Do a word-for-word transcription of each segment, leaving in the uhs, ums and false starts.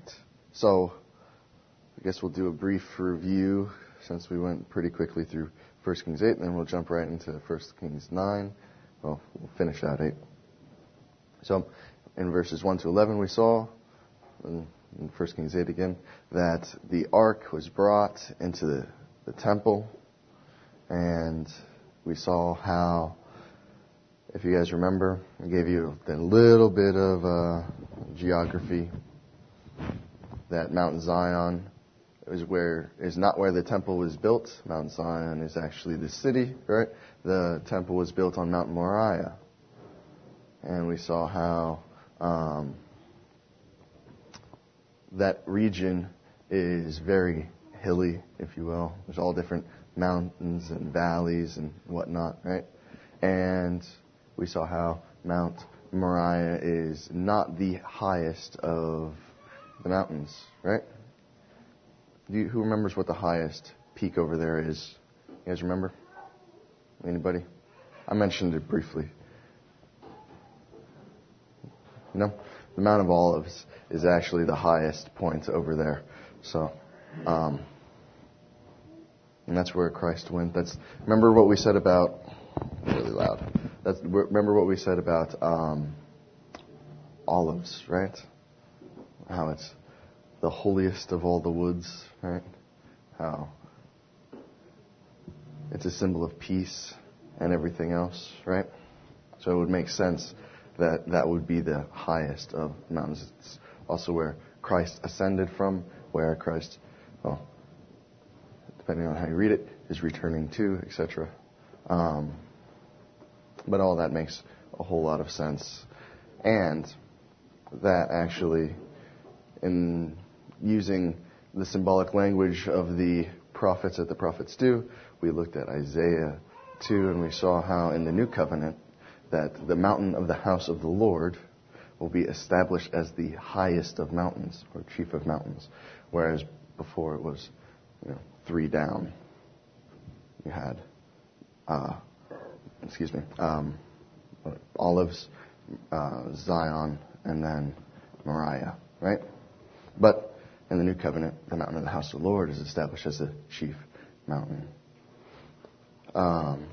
right. So I guess we'll do a brief review since we went pretty quickly through First Kings eight, and then we'll jump right into First Kings nine. Well, we'll finish out eight. So in verses one to eleven we saw, in First Kings eight again, that the ark was brought into the, the temple, and we saw how, if you guys remember, I gave you a little bit of uh, geography, that Mount Zion is where is not where the temple was built. Mount Zion is actually the city, right? The temple was built on Mount Moriah, and we saw how um, that region is very hilly, if you will. There's all different mountains and valleys and whatnot, right? And we saw how Mount Moriah is not the highest of the mountains, right? Do you, who remembers what the highest peak over there is? You guys remember? Anybody? I mentioned it briefly. No? The Mount of Olives is actually the highest point over there. So, um, and that's where Christ went. That's remember what we said about really loud. That's remember what we said about um, olives, right? How it's the holiest of all the woods, right? How it's a symbol of peace and everything else, right? So it would make sense that that would be the highest of mountains. It's also where Christ ascended from, where Christ, well, depending on how you read it, is returning to, et cetera. Um, but all that makes a whole lot of sense. And that actually, in using the symbolic language of the prophets that the prophets do, we looked at Isaiah two, and we saw how in the New Covenant that the mountain of the house of the Lord will be established as the highest of mountains, or chief of mountains, whereas before it was, you know, three down. You had, uh, excuse me, um, Olives, uh, Zion, and then Moriah, right? But in the New Covenant, the mountain of the house of the Lord is established as the chief mountain. Um,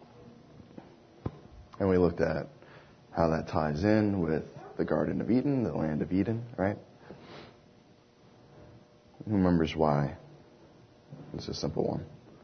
and we looked at how that ties in with the Garden of Eden, the land of Eden, right? Who remembers why? It's a simple one.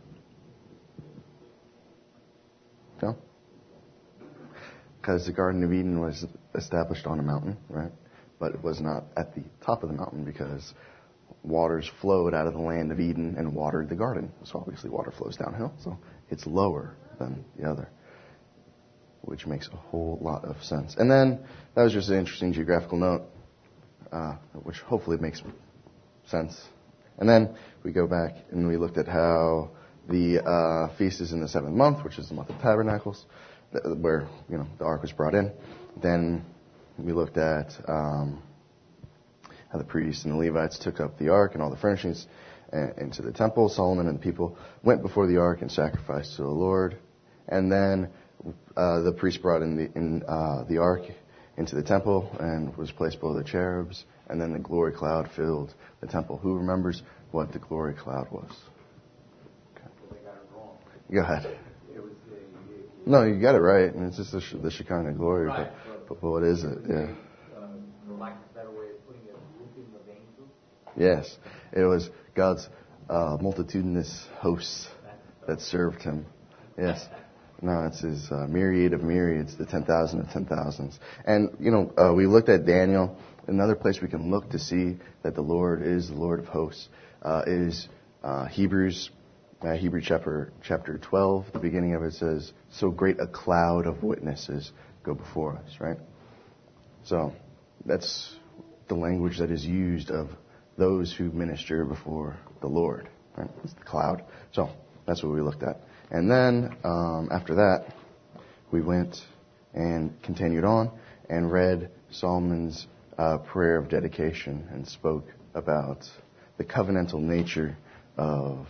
No? Because the Garden of Eden was established on a mountain, right? But it was not at the top of the mountain because waters flowed out of the land of Eden and watered the garden. So obviously water flows downhill, so it's lower than the other, which makes a whole lot of sense. And then that was just an interesting geographical note, uh, which hopefully makes sense. And then we go back and we looked at how the uh, feast is in the seventh month, which is the month of Tabernacles, where, you know, the ark was brought in. Then we looked at um, how the priests and the Levites took up the ark and all the furnishings uh, into the temple. Solomon and the people went before the ark and sacrificed to the Lord. And then uh, the priest brought in the in uh, the ark into the temple and was placed below the cherubs. And then the glory cloud filled the temple. Who remembers what the glory cloud was? Okay. They got it wrong. Go ahead. It was the, the, No, you got it right. And it's just the, the Shekinah glory. Right, but, but, but what is it? Yeah. uh, for lack of a better way of putting it, grouping of angels. Yes. It was God's uh, multitudinous hosts that served him. Yes. No, it's his uh, myriad of myriads, the ten thousand of ten thousands. And, you know, uh, we looked at Daniel. Another place we can look to see that the Lord is the Lord of hosts uh, is uh, Hebrews, uh, Hebrew chapter chapter twelve. The beginning of it says, "So great a cloud of witnesses go before us." Right. So that's the language that is used of those who minister before the Lord. Right. It's the cloud. So that's what we looked at. And then um, after that, we went and continued on and read Solomon's Uh, prayer of dedication and spoke about the covenantal nature of,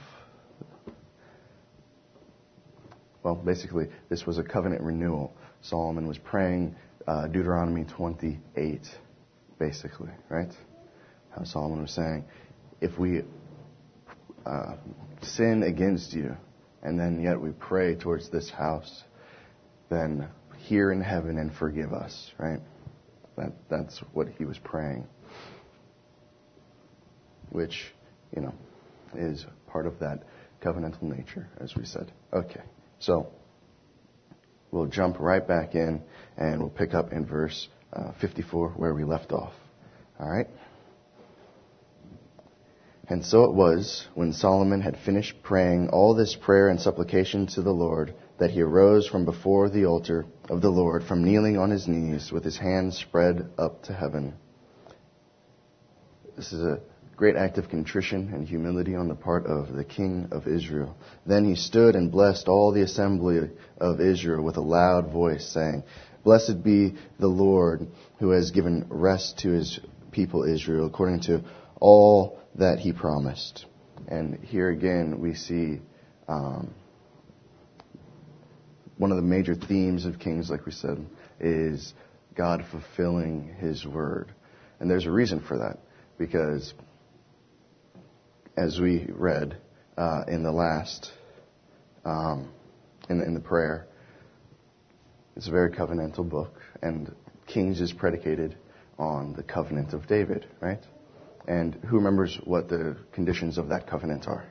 well, basically, this was a covenant renewal. Solomon was praying uh, Deuteronomy twenty-eight, basically, right? how Solomon was saying, if we uh, sin against you, and then yet we pray towards this house, then hear in heaven and forgive us, right? That that's what he was praying. Which, you know, is part of that covenantal nature, as we said. Okay, so we'll jump right back in, and we'll pick up in verse uh, fifty-four, where we left off. All right? And so it was, when Solomon had finished praying all this prayer and supplication to the Lord, that he arose from before the altar of the Lord, from kneeling on his knees, with his hands spread up to heaven. This is a great act of contrition and humility on the part of the king of Israel. Then he stood and blessed all the assembly of Israel with a loud voice, saying, Blessed be the Lord, who has given rest to his people Israel, according to all that he promised. And here again we see um, one of the major themes of Kings, like we said, is God fulfilling his word. And there's a reason for that, because as we read uh, in the last, um, in, the, in the prayer, it's a very covenantal book, and Kings is predicated on the covenant of David, right? And who remembers what the conditions of that covenant are?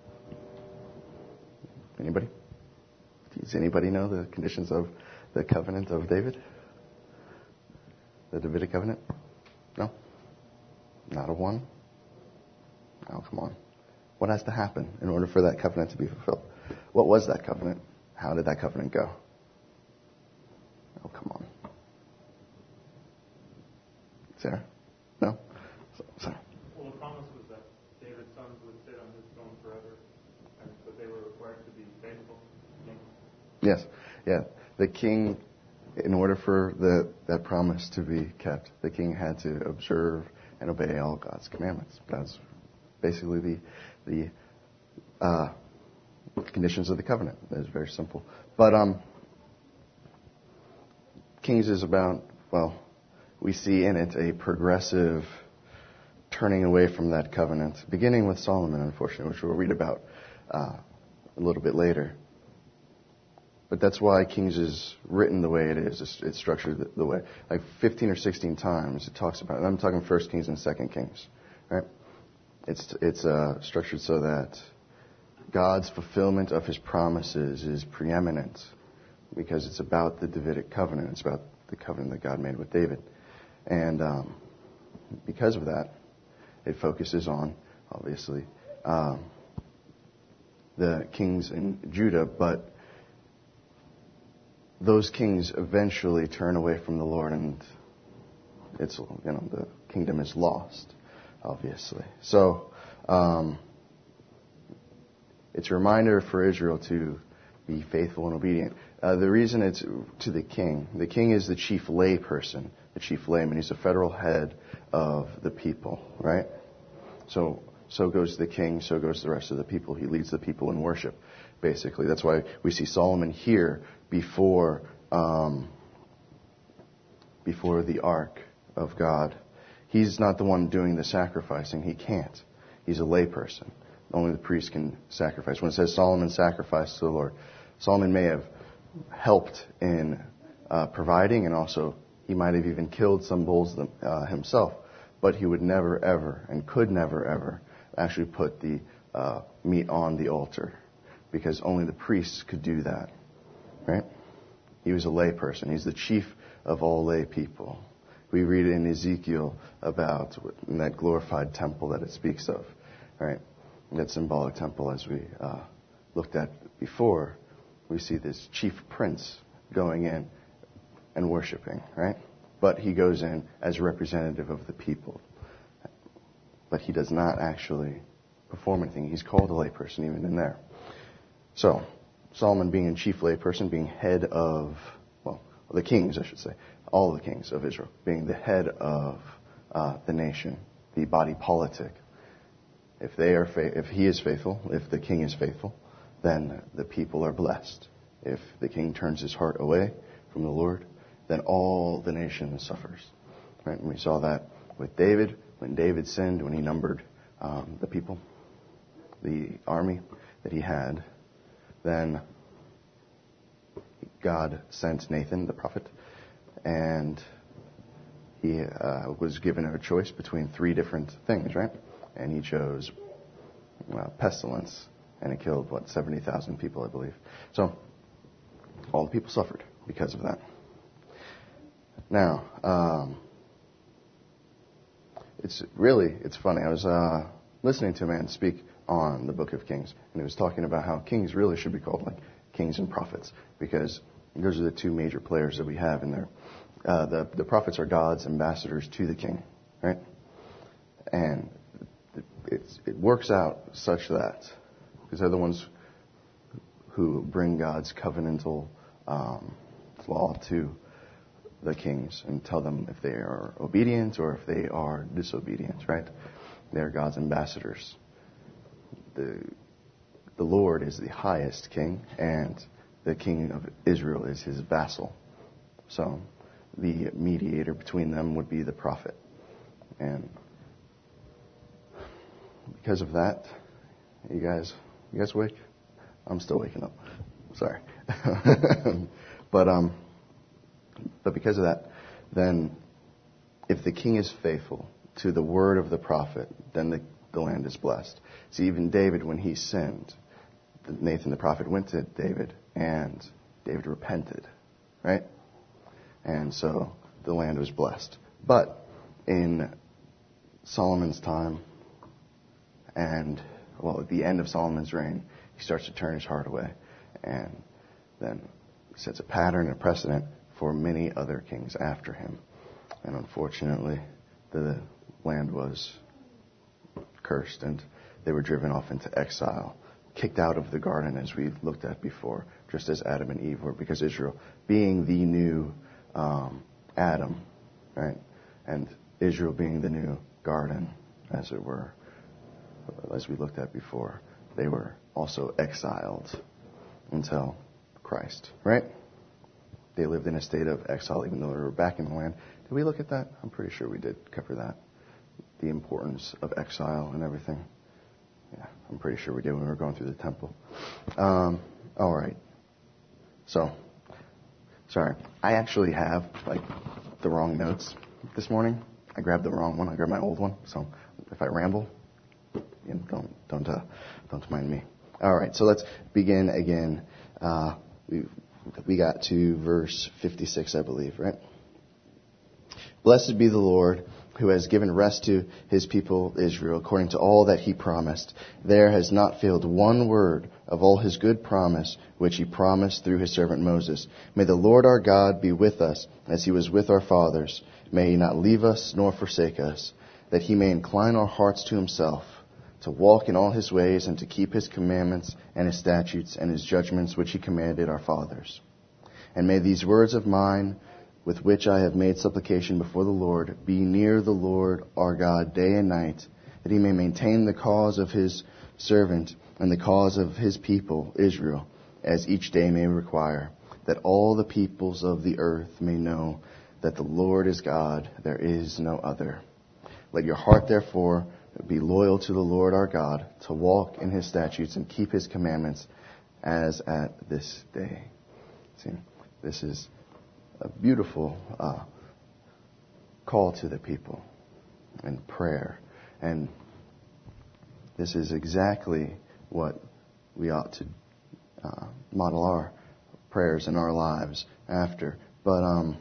Anybody? Does anybody know the conditions of the covenant of David? The Davidic covenant? No? Not a one? Oh, come on. What has to happen in order for that covenant to be fulfilled? What was that covenant? How did that covenant go? Oh, come on. Sarah? No? Sorry. Well, the promise was that David's sons would sit on his throne forever, and that they were required to be faithful. Yes. Yeah. The king, in order for the that promise to be kept, the king had to observe and obey all God's commandments. That's basically the the uh, conditions of the covenant. It's very simple. But um, Kings is about, well, we see in it a progressive turning away from that covenant, beginning with Solomon, unfortunately, which we'll read about uh, a little bit later. But that's why Kings is written the way it is. It's, it's structured the, the way. Like fifteen or sixteen times it talks about it. And I'm talking First Kings and Second Kings, right? It's it's uh, structured so that God's fulfillment of his promises is preeminent, because it's about the Davidic covenant. It's about the covenant that God made with David. And um, because of that, it focuses on, obviously, um, the kings in Judah, but those kings eventually turn away from the Lord, and it's, you know, the kingdom is lost, obviously. So um, it's a reminder for Israel to be faithful and obedient. Uh, the reason it's to the king, the king is the chief lay person, the chief layman. He's the federal head of the people, right? So so goes the king, so goes the rest of the people. He leads the people in worship, basically. That's why we see Solomon here before um, before the ark of God. He's not the one doing the sacrificing. He can't. He's a lay person. Only the priest can sacrifice. When it says Solomon sacrificed to the Lord, Solomon may have helped in uh, providing, and also he might have even killed some bulls uh, himself, but he would never ever, and could never ever, actually put the uh, meat on the altar, because only the priests could do that, right? He was a lay person. He's the chief of all lay people. We read in Ezekiel about in that glorified temple that it speaks of, right? That symbolic temple, as we uh, looked at before, we see this chief prince going in and worshiping, right? But he goes in as a representative of the people. But he does not actually perform anything. He's called a layperson even in there. So, Solomon being a chief layperson, being head of, well, the kings, I should say, all the kings of Israel, being the head of uh, the nation, the body politic. If they are, fa- if he is faithful, if the king is faithful, then the people are blessed. If the king turns his heart away from the Lord, then all the nation suffers. Right? And we saw that with David, when David sinned, when he numbered um, the people, the army that he had, then God sent Nathan, the prophet, and he uh, was given a choice between three different things, right? And he chose uh, pestilence, and it killed, what, seventy thousand people, I believe. So all the people suffered because of that. Now, um, it's really, it's funny. I was uh, listening to a man speak on the book of Kings, and he was talking about how kings really should be called like kings and prophets, because those are the two major players that we have in there. Uh, the, the prophets are God's ambassadors to the king, right? And it's, it works out such that, because they're the ones who bring God's covenantal um, law to the kings and tell them if they are obedient or if they are disobedient, right? They're God's ambassadors. The, the Lord is the highest king, and the king of Israel is his vassal. So the mediator between them would be the prophet. And because of that, you guys, you guys awake? I'm still waking up. Sorry. but um, but because of that, then if the king is faithful to the word of the prophet, then the, the land is blessed. See, even David, when he sinned, Nathan the prophet went to David, and David repented, right? And so the land was blessed. But in Solomon's time, and, well, at the end of Solomon's reign, he starts to turn his heart away, and then sets a pattern and a precedent for many other kings after him. And unfortunately, the land was cursed, and they were driven off into exile, kicked out of the garden, as we looked at before, just as Adam and Eve were, because Israel, being the new um, Adam, right, and Israel being the new garden, as it were, as we looked at before, they were also exiled until Christ, right? They lived in a state of exile even though they were back in the land. Did we look at that? I'm pretty sure we did cover that. The importance of exile and everything. Yeah, I'm pretty sure we did when we were going through the temple. Um, all right. So, sorry. I actually have, like, the wrong notes this morning. I grabbed the wrong one. I grabbed my old one. So, if I ramble, you know, don't don't uh, don't mind me. All right. So let's begin again. Uh, we we got to verse fifty-six, I believe, right? Blessed be the Lord, who has given rest to his people Israel, according to all that he promised. There has not failed one word of all his good promise, which he promised through his servant Moses. May the Lord our God be with us, as he was with our fathers. May he not leave us nor forsake us, that he may incline our hearts to himself, to walk in all his ways, and to keep his commandments and his statutes and his judgments, which he commanded our fathers. And may these words of mine, with which I have made supplication before the Lord, be near the Lord our God day and night, that he may maintain the cause of his servant and the cause of his people Israel, as each day may require, that all the peoples of the earth may know that the Lord is God, there is no other. Let your heart therefore be loyal to the Lord our God, to walk in his statutes and keep his commandments, as at this day. See, this is a beautiful uh, call to the people and prayer. And this is exactly what we ought to uh, model our prayers in our lives after. But um,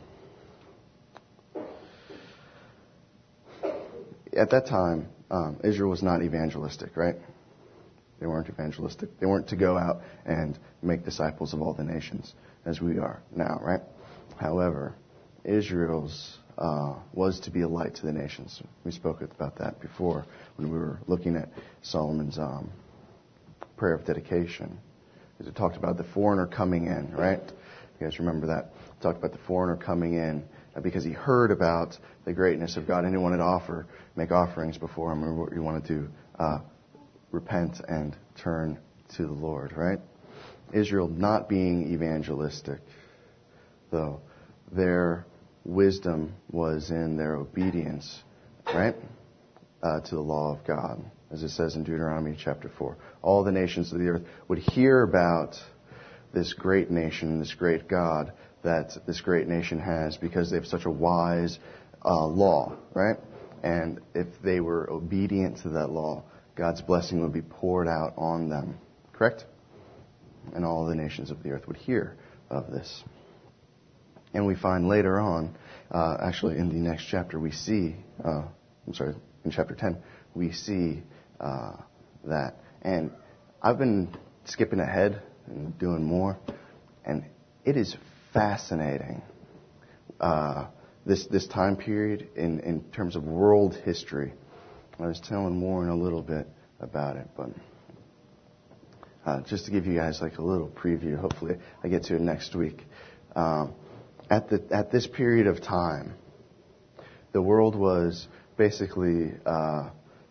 at that time, um, Israel was not evangelistic, right? They weren't evangelistic. They weren't to go out and make disciples of all the nations, as we are now, right? However, Israel's uh, was to be a light to the nations. We spoke about that before when we were looking at Solomon's um, prayer of dedication. Because it talked about the foreigner coming in, right? You guys remember that? It talked about the foreigner coming in because he heard about the greatness of God and he wanted to offer, make offerings before him, or he wanted to uh, repent and turn to the Lord, right? Israel not being evangelistic, though their wisdom was in their obedience, right? uh, to the law of God, as it says in Deuteronomy chapter four. All the nations of the earth would hear about this great nation, this great God that this great nation has, because they have such a wise uh, law, right? And if they were obedient to that law, God's blessing would be poured out on them. Correct? And all the nations of the earth would hear of this. And we find later on, uh, actually in the next chapter, we see, uh, I'm sorry, in chapter ten, we see uh, that. And I've been skipping ahead and doing more, and it is fascinating, uh, this this time period in, in terms of world history. I was telling Warren a little bit about it, but uh, just to give you guys like a little preview, hopefully I get to it next week. Um, at the at this period of time, the world was basically uh,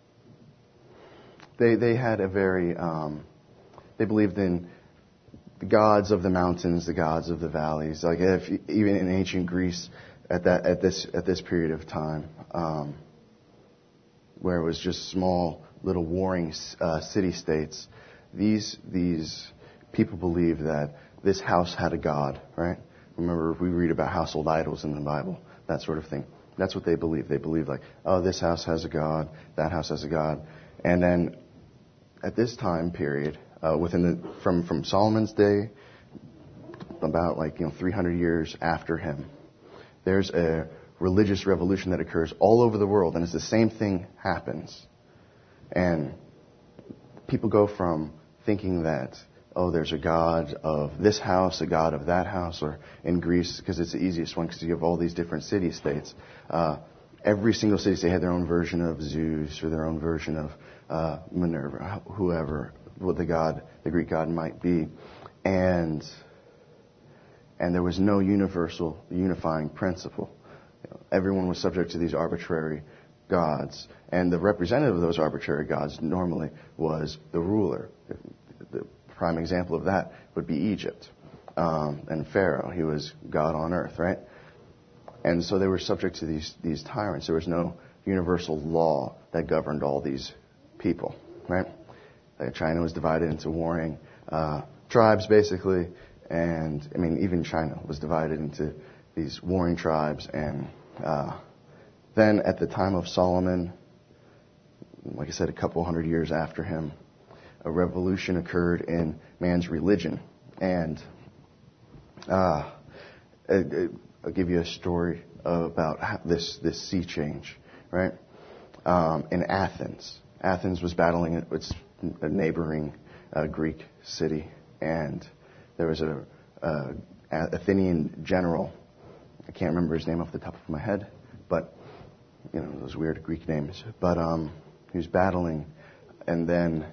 they they had a very um, they believed in the gods of the mountains, the gods of the valleys. Like if, even in ancient Greece, at that at this at this period of time, um, where it was just small little warring uh, city-states, these these people believed that this house had a god, right? Remember, we read about household idols in the Bible, that sort of thing. That's what they believed. They believed like, oh, this house has a god, that house has a god, and then at this time period, uh, within the from from Solomon's day, about like you know three hundred years after him, there's a religious revolution that occurs all over the world, and it's the same thing happens. And people go from thinking that, oh, there's a god of this house, a god of that house, or in Greece, because it's the easiest one, because you have all these different city-states. Uh, every single city-state had their own version of Zeus, or their own version of uh, Minerva, whoever, what the god, the Greek god might be. And and there was no universal, unifying principle. Everyone was subject to these arbitrary gods. And the representative of those arbitrary gods normally was the ruler. The prime example of that would be Egypt. Um, and Pharaoh, he was God on earth, right? And so they were subject to these, these tyrants. There was no universal law that governed all these people, right? Like China was divided into warring uh, tribes, basically. And, I mean, even China was divided into these warring tribes. And uh, then at the time of Solomon, like I said, a couple hundred years after him, a revolution occurred in man's religion. And uh, I'll give you a story about this, this sea change, right? Um, in Athens. Athens was battling its a neighboring uh, Greek city, and there was a, a Athenian general. I can't remember his name off the top of my head, but you know those weird Greek names. But um, he was battling, and then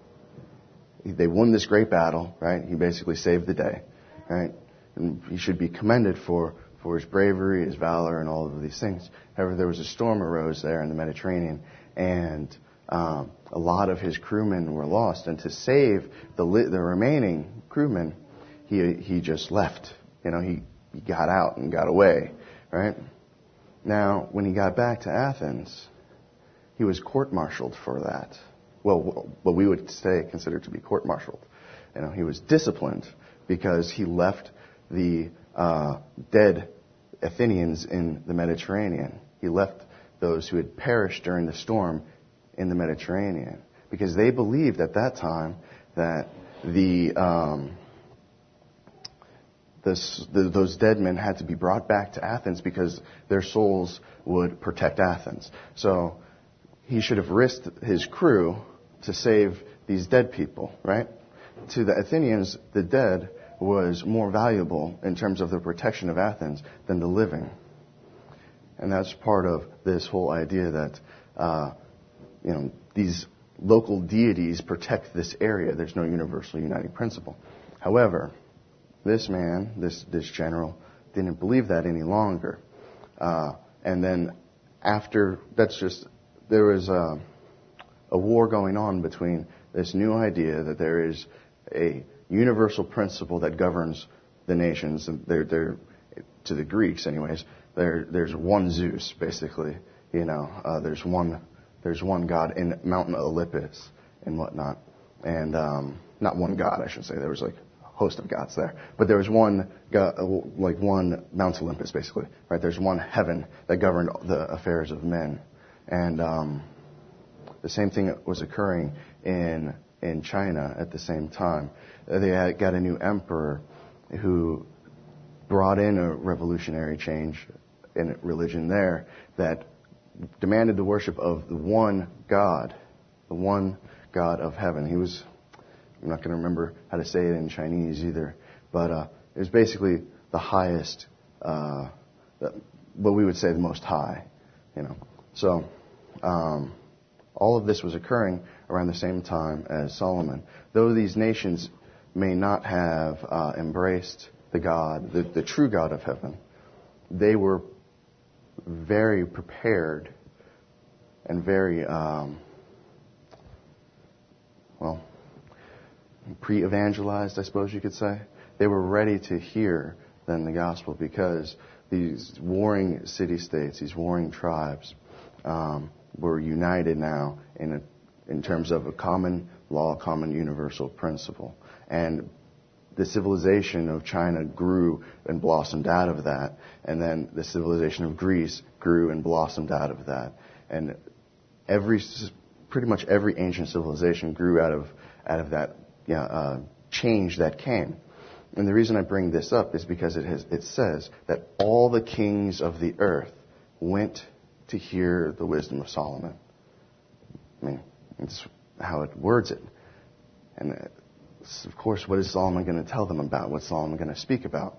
they won this great battle. Right? He basically saved the day. Right? And he should be commended for for his bravery, his valor, and all of these things. However, there was a storm arose there in the Mediterranean, and um, a lot of his crewmen were lost. And to save the the remaining crewmen, he he just left. You know, he, he got out and got away. Right? Now, when he got back to Athens, he was court-martialed for that. Well, what we would say considered to be court-martialed. You know, he was disciplined because he left the uh, dead Athenians in the Mediterranean. He left those who had perished during the storm in the Mediterranean, because they believed at that time that the, um, this, the those dead men had to be brought back to Athens because their souls would protect Athens. So he should have risked his crew to save these dead people, right? To the Athenians, the dead was more valuable in terms of the protection of Athens than the living. And that's part of this whole idea that, uh, you know, these local deities protect this area. There's no universal uniting principle. However, this man, this, this general, didn't believe that any longer. Uh, and then after, that's just, there was a, a war going on between this new idea that there is a universal principle that governs the nations, and they're, they're to the Greeks anyways, there, there's one Zeus, basically. You know, uh, there's one there's one God in Mountain Olympus and whatnot. And um, not one God, I should say. There was like a host of gods there. But there was one, God, like one Mount Olympus, basically. Right? There's one heaven that governed the affairs of men. And um, the same thing was occurring in in China at the same time. They had got a new emperor who brought in a revolutionary change in religion there that demanded the worship of the one God, the one God of heaven. He was, I'm not going to remember how to say it in Chinese either, but uh, it was basically the highest, uh, what we would say the most high, you know. So um, all of this was occurring around the same time as Solomon. Though these nations may not have uh, embraced the God, the, the true God of heaven, they were very prepared and very, um, well, pre-evangelized, I suppose you could say. They were ready to hear then the gospel because these warring city-states, these warring tribes, um, were united now in a, in terms of a common law, common universal principle. And the civilization of China grew and blossomed out of that. And then the civilization of Greece grew and blossomed out of that. And every, pretty much every ancient civilization grew out of, out of that you know, uh, change that came. And the reason I bring this up is because it has, it says that all the kings of the earth went to hear the wisdom of Solomon. I mean, it's how it words it. And uh, of course, what is Solomon going to tell them about? What's Solomon going to speak about?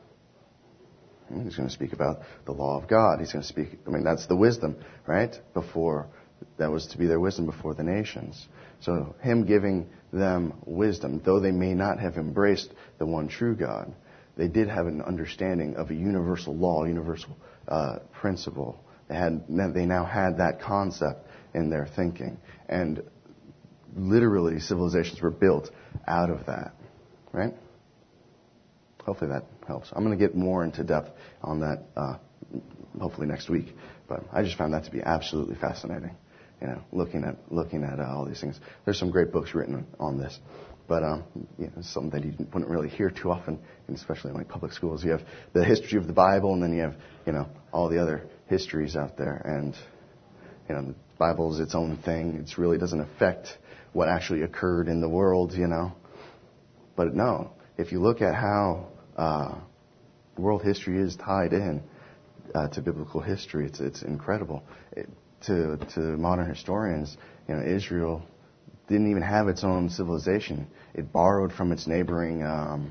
He's going to speak about the law of God. He's going to speak, I mean, that's the wisdom, right? Before, that was to be their wisdom before the nations. So him giving them wisdom, though they may not have embraced the one true God, they did have an understanding of a universal law, universal uh, principle. They had, they now had that concept in their thinking. And literally, civilizations were built out of that, right? Hopefully that helps. I'm going to get more into depth on that uh, hopefully next week. But I just found that to be absolutely fascinating. You know, looking at looking at uh, all these things. There's some great books written on this, but um, you know, it's something that you wouldn't really hear too often, and especially in like public schools. You have the history of the Bible, and then you have you know all the other histories out there. And you know, the Bible is its own thing. It really doesn't affect what actually occurred in the world. You know, but no, if you look at how uh, world history is tied in uh, to biblical history, it's it's incredible. It, To, to modern historians, you know, Israel didn't even have its own civilization. It borrowed from its neighboring, um,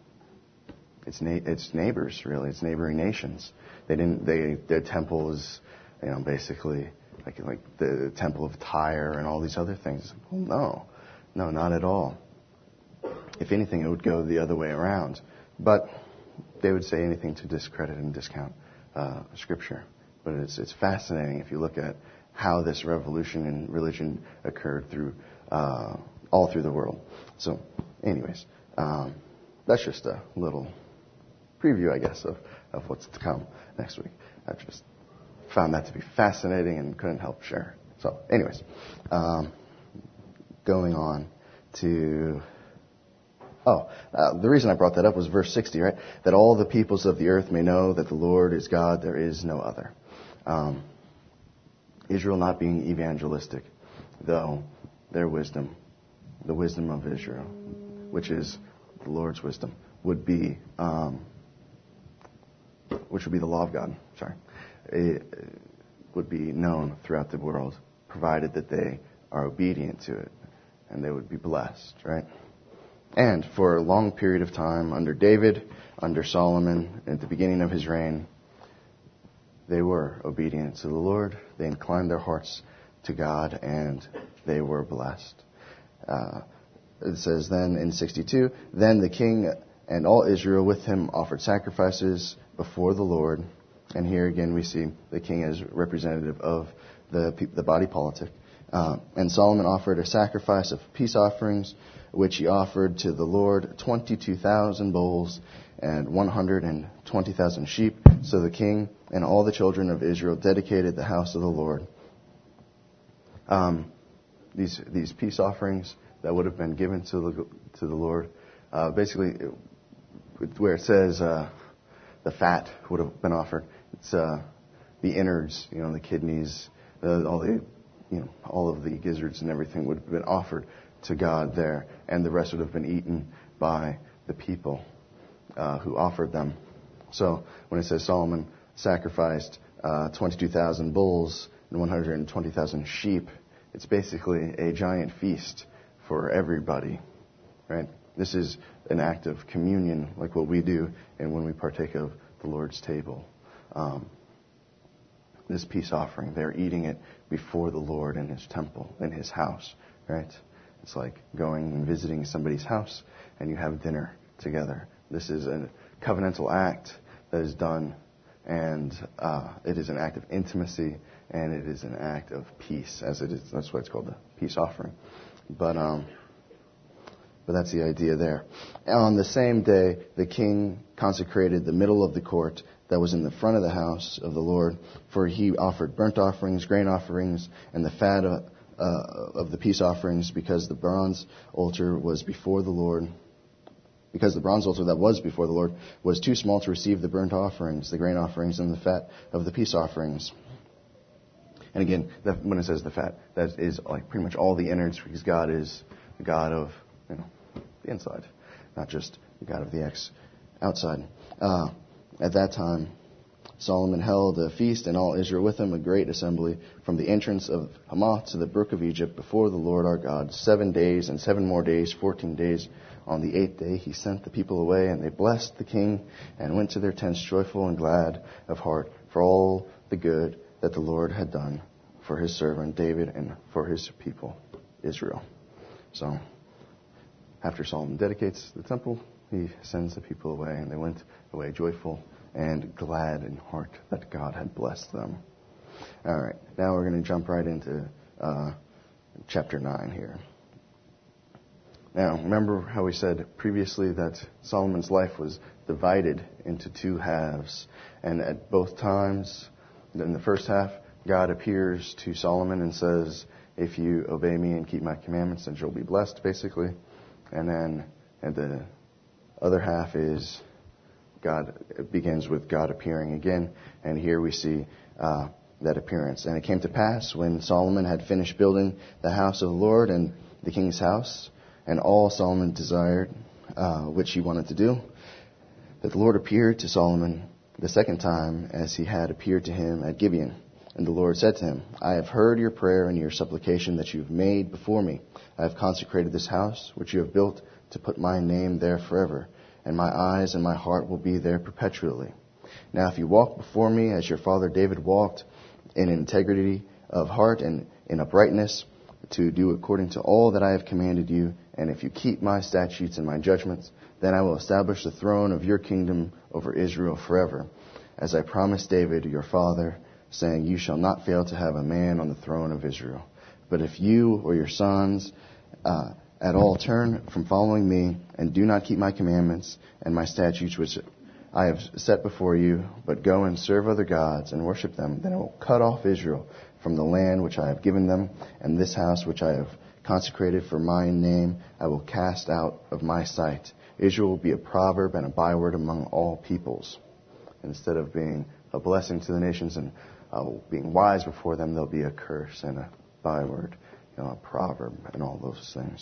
its na- its neighbors, really, its neighboring nations. They didn't. They their temple is, you know, basically like like the temple of Tyre and all these other things. Well, no, no, not at all. If anything, it would go the other way around. But they would say anything to discredit and discount uh, Scripture. But it's it's fascinating if you look at how this revolution in religion occurred through uh, all through the world. So, anyways, um, that's just a little preview, I guess, of, of what's to come next week. I just found that to be fascinating and couldn't help share. So, anyways, um, going on to... Oh, uh, the reason I brought that up was verse sixty, right? That all the peoples of the earth may know that the Lord is God, there is no other. Um, Israel not being evangelistic, though their wisdom, the wisdom of Israel, which is the Lord's wisdom, would be, um, which would be the law of God, sorry, it would be known throughout the world, provided that they are obedient to it, and they would be blessed, right? And for a long period of time, under David, under Solomon, at the beginning of his reign, they were obedient to the Lord. They inclined their hearts to God, and they were blessed. Uh, it says then in sixty-two, then the king and all Israel with him offered sacrifices before the Lord. And here again we see the king as representative of the, the body politic. Uh, and Solomon offered a sacrifice of peace offerings, which he offered to the Lord twenty-two thousand bulls and one hundred twenty thousand sheep. So the king and all the children of Israel dedicated the house of the Lord. Um, these these peace offerings that would have been given to the to the Lord, uh, basically, it, where it says uh, the fat would have been offered. It's uh, the innards, you know, the kidneys, the, all the you know all of the gizzards and everything would have been offered to God there, and the rest would have been eaten by the people uh, who offered them. So when it says Solomon sacrificed uh, twenty-two thousand bulls and one hundred twenty thousand sheep, it's basically a giant feast for everybody, right? This is an act of communion, like what we do and when we partake of the Lord's table. Um, this peace offering, they're eating it before the Lord in His temple, in His house, right? It's like going and visiting somebody's house and you have dinner together. This is a covenantal act that is done, and uh, it is an act of intimacy, and it is an act of peace, as it is. That's why it's called the peace offering. But um, but that's the idea there. On the same day, the king consecrated the middle of the court that was in the front of the house of the Lord, for he offered burnt offerings, grain offerings, and the fat of, uh, of the peace offerings, because the bronze altar was before the Lord. Because the bronze altar that was before the Lord was too small to receive the burnt offerings, the grain offerings, and the fat of the peace offerings. And again, that, when it says the fat, that is like pretty much all the innards, because God is the God of, you know, the inside, not just the God of the ex outside. Uh, at that time, Solomon held a feast, and all Israel with him, a great assembly, from the entrance of Hamath to the brook of Egypt, before the Lord our God, seven days and seven more days, fourteen days. On the eighth day he sent the people away, and they blessed the king and went to their tents joyful and glad of heart for all the good that the Lord had done for his servant David and for his people Israel. So after Solomon dedicates the temple, he sends the people away, and they went away joyful and glad in heart that God had blessed them. All right, now we're going to jump right into uh, chapter nine here. Now, remember how we said previously that Solomon's life was divided into two halves. And at both times, in the first half, God appears to Solomon and says, if you obey me and keep my commandments, then you'll be blessed, basically. And then at the other half is God, it begins with God appearing again. And here we see uh, that appearance. And it came to pass, when Solomon had finished building the house of the Lord and the king's house, and all Solomon desired, uh, which he wanted to do, that the Lord appeared to Solomon the second time, as he had appeared to him at Gibeon. And the Lord said to him, I have heard your prayer and your supplication that you have made before me. I have consecrated this house, which you have built, to put my name there forever, and my eyes and my heart will be there perpetually. Now if you walk before me as your father David walked, in integrity of heart and in uprightness, to do according to all that I have commanded you, and if you keep my statutes and my judgments, then I will establish the throne of your kingdom over Israel forever, as I promised David your father, saying, you shall not fail to have a man on the throne of Israel. But if you or your sons uh, at all turn from following me, and do not keep my commandments and my statutes which I have set before you, but go and serve other gods and worship them, then I will cut off Israel from the land which I have given them, and this house which I have consecrated for my name I will cast out of my sight. Israel will be a proverb and a byword among all peoples. Instead of being a blessing to the nations and uh, being wise before them, there'll be a curse and a byword, you know, a proverb and all those things.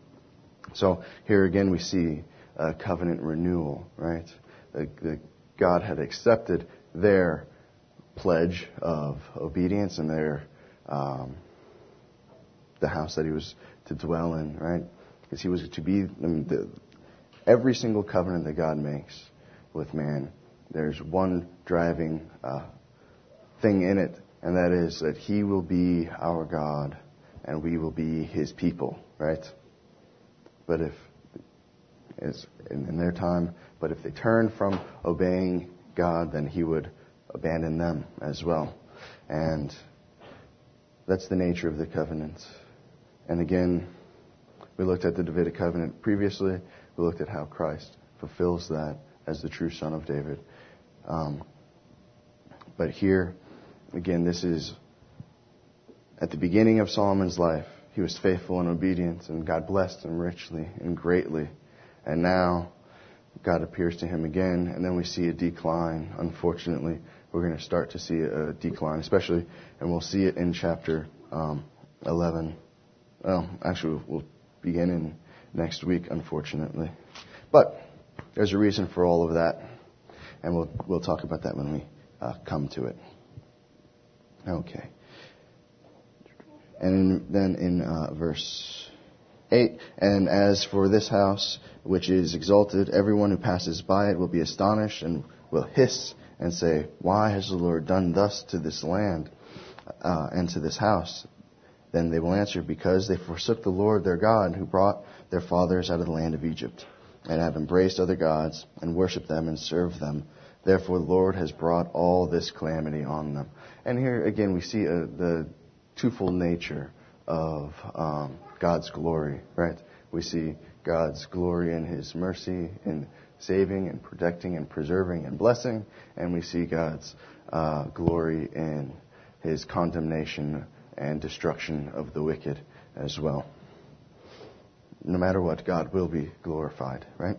So here again we see a covenant renewal, right? The, the, God had accepted their pledge of obedience and their um, the house that he was to dwell in, right? Because he was to be, I mean, the, every single covenant that God makes with man, there's one driving uh, thing in it, and that is that he will be our God and we will be his people, right? But if it's in, in their time, but if they turn from obeying God, then he would abandon them as well. And that's the nature of the covenant. And again, we looked at the Davidic covenant previously. We looked at how Christ fulfills that as the true Son of David. Um, but here, again, this is at the beginning of Solomon's life, he was faithful and obedient, and God blessed him richly and greatly. And now God appears to him again, and then we see a decline. Unfortunately, we're going to start to see a decline, especially, and we'll see it in chapter um, eleven. Well, actually, we'll begin in next week, unfortunately. But there's a reason for all of that, and we'll we'll talk about that when we uh, come to it. Okay. And then in uh, verse eight, and as for this house which is exalted, everyone who passes by it will be astonished and will hiss and say, why has the Lord done thus to this land uh, and to this house? Then they will answer, because they forsook the Lord their God, who brought their fathers out of the land of Egypt, and have embraced other gods and worshipped them and served them. Therefore the Lord has brought all this calamity on them. And here again we see uh, the twofold nature of um, God's glory, right? We see God's glory in His mercy in saving and protecting and preserving and blessing, and we see God's uh, glory in His condemnation and destruction of the wicked as well. No matter what, God will be glorified, right?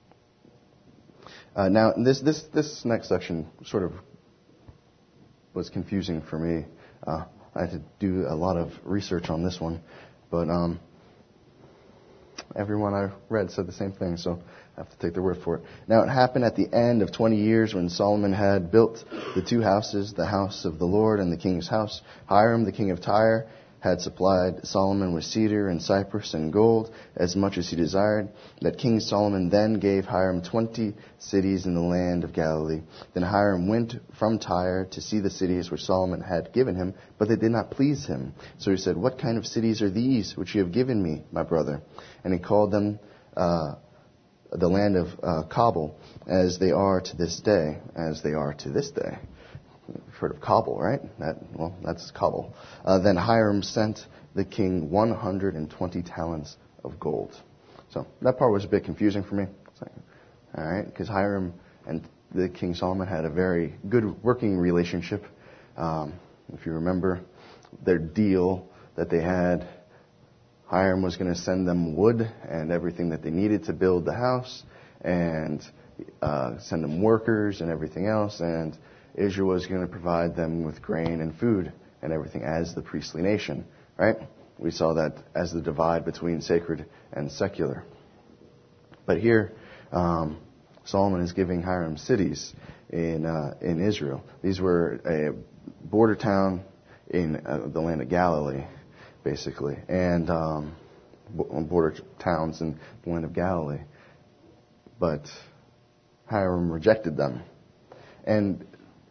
Uh, now, this this this next section sort of was confusing for me. Uh, I had to do a lot of research on this one, but um, everyone I read said the same thing, so I have to take their word for it. Now, it happened at the end of twenty years when Solomon had built the two houses, the house of the Lord and the king's house. Hiram, the king of Tyre, had supplied Solomon with cedar and cypress and gold, as much as he desired. That King Solomon then gave Hiram twenty cities in the land of Galilee. Then Hiram went from Tyre to see the cities which Solomon had given him, but they did not please him. So he said, what kind of cities are these which you have given me, my brother? And he called them uh, the land of uh, Kabul, as they are to this day, as they are to this day. You've heard of Kabul, right? That, well, that's Kabul. Uh, then Hiram sent the king one hundred twenty talents of gold. So that part was a bit confusing for me. Like, all right, because Hiram and the King Solomon had a very good working relationship. Um, if you remember their deal that they had, Hiram was going to send them wood and everything that they needed to build the house, and uh, send them workers and everything else, and Israel was going to provide them with grain and food and everything as the priestly nation, right? We saw that as the divide between sacred and secular. But here, um, Solomon is giving Hiram cities in uh, in Israel. These were a border town in uh, the land of Galilee, basically, and um, border towns in the land of Galilee. But Hiram rejected them. And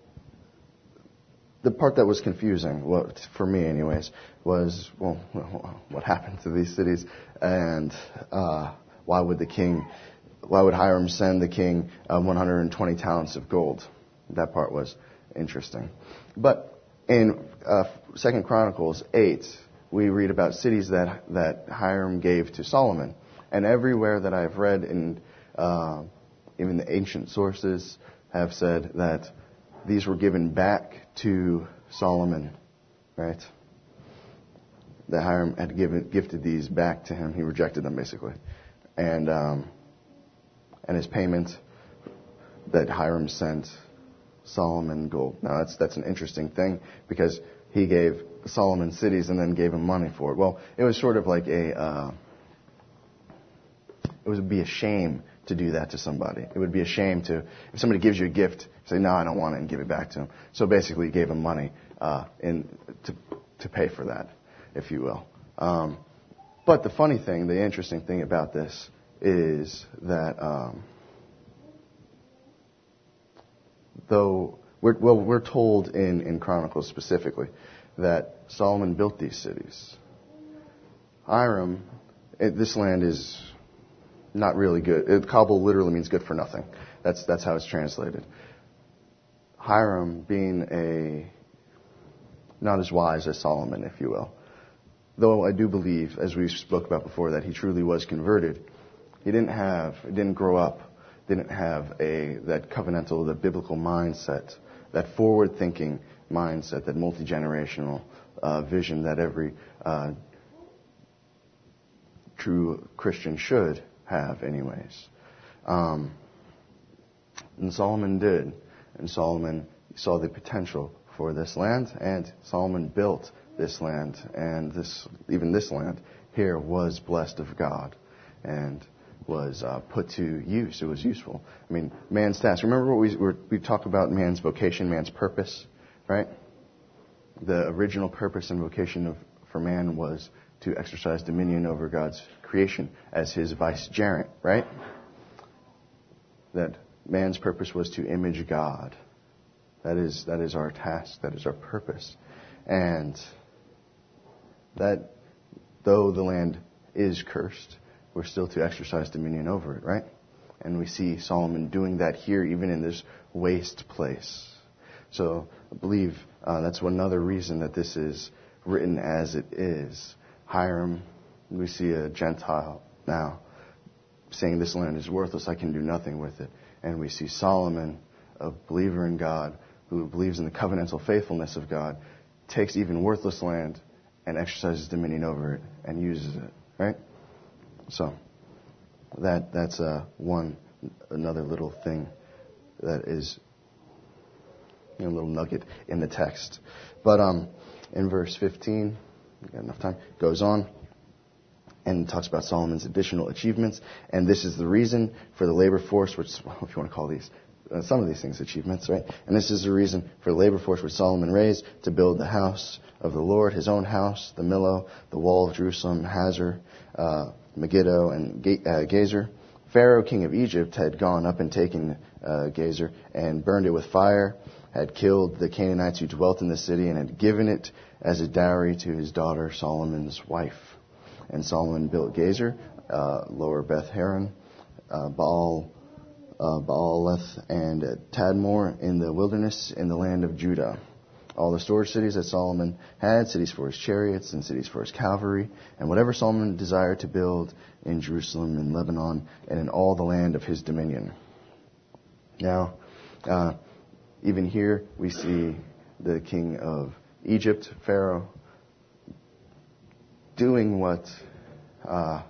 the part that was confusing, well, for me anyways, was, well, what happened to these cities, and uh, why would the king, why would Hiram send the king uh, one hundred twenty talents of gold? That part was interesting. But in uh, Second Chronicles eight, we read about cities that, that Hiram gave to Solomon. And everywhere that I've read, in uh, even the ancient sources have said that these were given back to Solomon, right? That Hiram had given, gifted these back to him. He rejected them, basically. And um, and his payment that Hiram sent Solomon gold. Now, that's that's an interesting thing, because he gave Solomon cities and then gave him money for it. Well, it was sort of like a... Uh, it would be a shame to do that to somebody. It would be a shame to, if somebody gives you a gift, say, no, I don't want it, and give it back to him. So basically, he gave him money uh, in to to pay for that, if you will. Um, but the funny thing, the interesting thing about this is that um, though we're, well, we're told in, in Chronicles specifically that Solomon built these cities. Hiram, it, this land is not really good. It, Kabul literally means good for nothing. That's that's how it's translated. Hiram being a not as wise as Solomon, if you will. Though I do believe, as we spoke about before, that he truly was converted. He didn't have, he didn't grow up, didn't have a that covenantal, that biblical mindset, that forward-thinking mindset, that multi-generational uh, vision that every uh, true Christian should have anyways. Um, and Solomon did. And Solomon saw the potential for this land, and Solomon built this land, and this even this land here was blessed of God and was uh, put to use. It was useful. I mean, man's task. Remember what we were, we talked about man's vocation, man's purpose, right? The original purpose and vocation of for man was to exercise dominion over God's creation as his vicegerent, right? That man's purpose was to image God. That is that is our task. That is our purpose. And that, though the land is cursed, we're still to exercise dominion over it, right? And we see Solomon doing that here, even in this waste place. So I believe uh, that's one other reason that this is written as it is. Hiram, we see a Gentile now saying this land is worthless, I can do nothing with it. And we see Solomon, a believer in God, who believes in the covenantal faithfulness of God, takes even worthless land and exercises dominion over it and uses it, right? So that that's uh, one another little thing that is, you know, a little nugget in the text. But um, in verse fifteen, we got enough time, goes on and talks about Solomon's additional achievements. And this is the reason for the labor force, which, well, if you want to call these, uh, some of these things achievements, right? And this is the reason for the labor force which Solomon raised to build the house of the Lord, his own house, the Millo, the wall of Jerusalem, Hazor, uh, Megiddo, and Ge- uh, Gezer. Pharaoh, king of Egypt, had gone up and taken uh, Gezer and burned it with fire, had killed the Canaanites who dwelt in the city, and had given it as a dowry to his daughter Solomon's wife. And Solomon built Gezer, uh, Lower Beth Horon, uh, Baal, uh, Baaleth, and uh, Tadmor in the wilderness in the land of Judah. All the storage cities that Solomon had, cities for his chariots and cities for his cavalry, and whatever Solomon desired to build in Jerusalem, in Lebanon, and in all the land of his dominion. Now, uh, even here we see the king of Egypt, Pharaoh, doing what uh,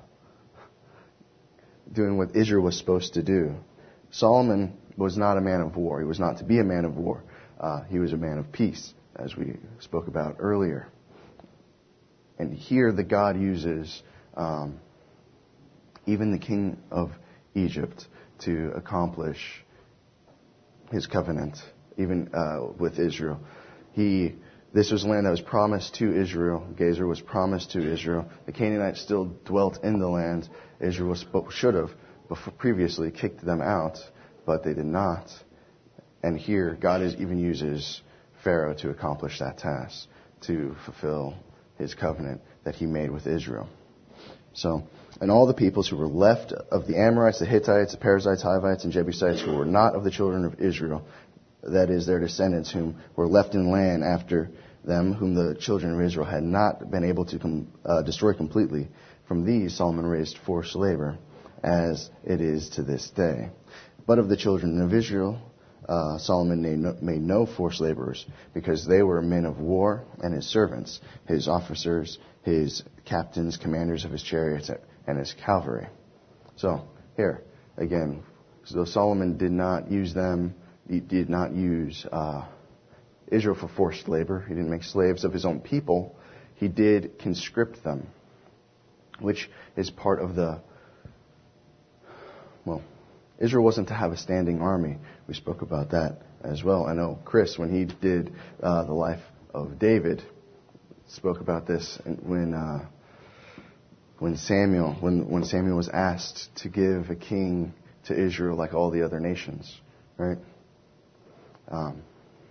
doing what Israel was supposed to do. Solomon was not a man of war. He was not to be a man of war. Uh, he was a man of peace, as we spoke about earlier. And here the God uses um, even the king of Egypt to accomplish his covenant, even uh, with Israel. He This was land that was promised to Israel. Gezer was promised to Israel. The Canaanites still dwelt in the land. Israel was, should have before, previously kicked them out, but they did not. And here, God is, even uses Pharaoh to accomplish that task, to fulfill his covenant that he made with Israel. So, and all the peoples who were left of the Amorites, the Hittites, the Perizzites, Hivites, and Jebusites, who were not of the children of Israel, that is, their descendants, whom were left in land after them, whom the children of Israel had not been able to com- uh, destroy completely. From these Solomon raised forced labor, as it is to this day. But of the children of Israel, uh, Solomon made no, made no forced laborers, because they were men of war and his servants, his officers, his captains, commanders of his chariots, and his cavalry. So, here, again, so Solomon did not use them. He did not use uh, Israel for forced labor. He didn't make slaves of his own people. He did conscript them, which is part of the, well, Israel wasn't to have a standing army. We spoke about that as well. I know Chris, when he did uh, the life of David, spoke about this when uh, when Samuel when when Samuel was asked to give a king to Israel like all the other nations, right? Um,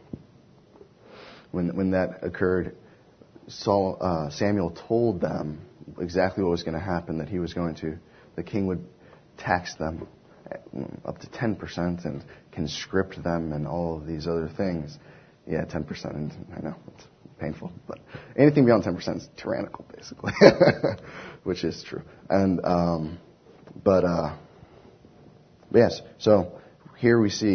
when when that occurred, Saul, uh, Samuel told them exactly what was going to happen, that he was going to, the king would tax them up to ten percent and conscript them and all of these other things. Yeah, ten percent, and I know, it's painful, but anything beyond ten percent is tyrannical, basically, which is true. And, um, but, uh, yes, so here we see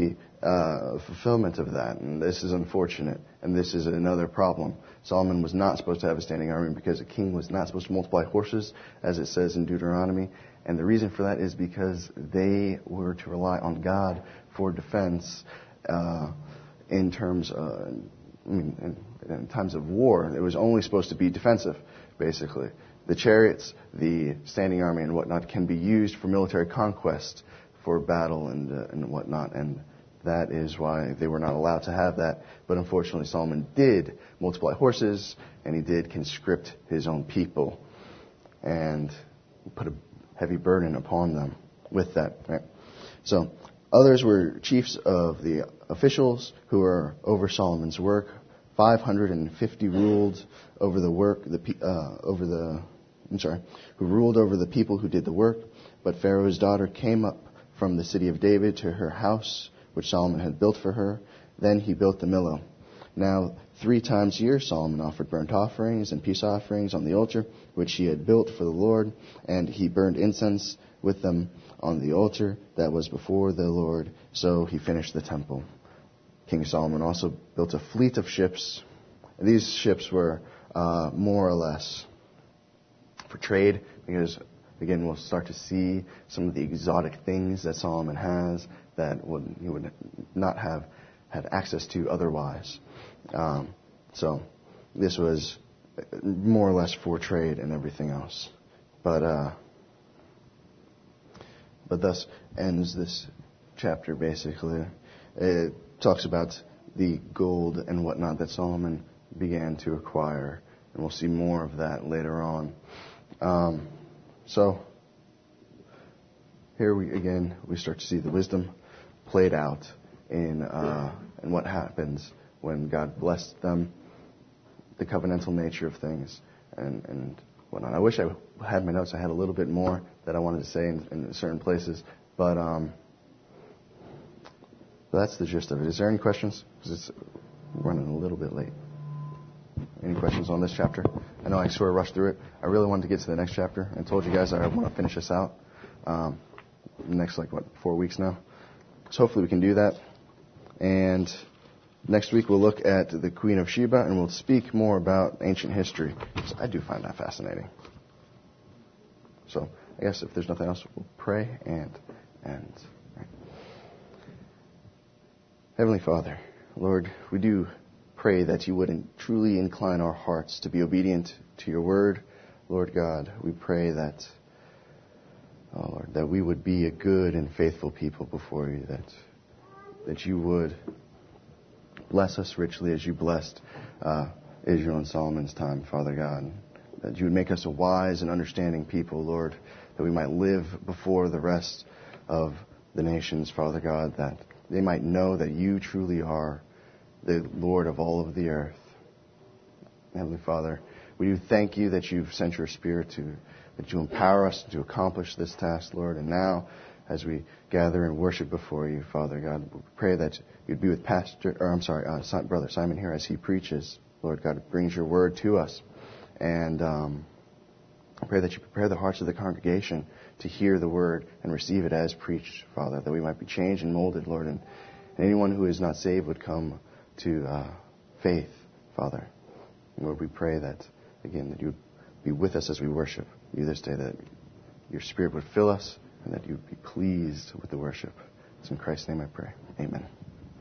uh, fulfillment of that. And this is unfortunate. And this is another problem. Solomon was not supposed to have a standing army because a king was not supposed to multiply horses, as it says in Deuteronomy. And the reason for that is because they were to rely on God for defense uh, in terms of, I mean, in, in times of war. It was only supposed to be defensive, basically. The chariots, the standing army and whatnot can be used for military conquest, for battle and uh, and whatnot. And that is why they were not allowed to have that. But unfortunately, Solomon did multiply horses, and he did conscript his own people and put a heavy burden upon them with that. Right? So others were chiefs of the officials who were over Solomon's work. five hundred fifty ruled over the work, the uh, over the, I'm sorry, who ruled over the people who did the work. But Pharaoh's daughter came up from the city of David to her house, which Solomon had built for her. Then he built the Millo. Now, three times a year, Solomon offered burnt offerings and peace offerings on the altar, which he had built for the Lord, and he burned incense with them on the altar that was before the Lord. So he finished the temple. King Solomon also built a fleet of ships. These ships were uh, more or less for trade, because again, we'll start to see some of the exotic things that Solomon has that would, he would not have had access to otherwise. Um, so this was more or less for trade and everything else. But uh, but thus ends this chapter, basically. It talks about the gold and whatnot that Solomon began to acquire. And we'll see more of that later on. Um, so here we again we start to see the wisdom played out in uh, in what happens when God blessed them, the covenantal nature of things, and and whatnot. I wish I had my notes. I had a little bit more that I wanted to say in, in certain places, but um, but that's the gist of it. Is there any questions? Because it's running a little bit late. Any questions on this chapter? I know I sort of rushed through it. I really wanted to get to the next chapter and told you guys I want to finish this out. Um, next, like, what, four weeks now? So hopefully we can do that. And next week we'll look at the Queen of Sheba and we'll speak more about ancient history, because I do find that fascinating. So I guess if there's nothing else, we'll pray and and right. Heavenly Father, Lord, we do pray that you would truly incline our hearts to be obedient to your word. Lord God, we pray that, oh Lord, that we would be a good and faithful people before you, that that you would bless us richly as you blessed uh, Israel in Solomon's time, Father God, that you would make us a wise and understanding people, Lord, that we might live before the rest of the nations, Father God, that they might know that you truly are the Lord of all of the earth. Heavenly Father, we do thank you that you've sent your Spirit to, that you empower us to accomplish this task, Lord. And now, as we gather and worship before you, Father God, we pray that you'd be with Pastor, or I'm sorry, uh, Brother Simon here as he preaches. Lord God, brings your word to us. And um, I pray that you prepare the hearts of the congregation to hear the word and receive it as preached, Father, that we might be changed and molded, Lord, and anyone who is not saved would come to uh, faith, Father. And Lord, we pray that, again, that you would be with us as we worship you this day, that your Spirit would fill us, and that you would be pleased with the worship. It's in Christ's name I pray. Amen.